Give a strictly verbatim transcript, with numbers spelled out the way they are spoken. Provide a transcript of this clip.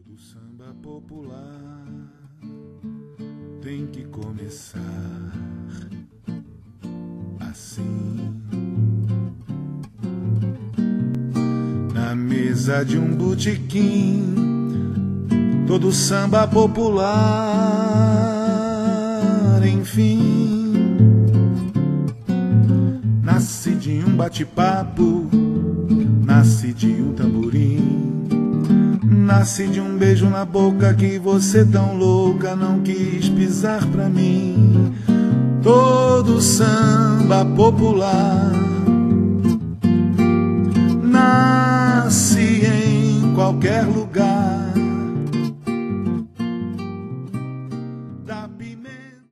Todo samba popular tem que começar assim. Na mesa de um botequim, todo samba popular, enfim, nasce de um bate-papo, nasce de um tamborim, nasce de um beijo na boca que você tão louca não quis pisar pra mim. Todo samba popular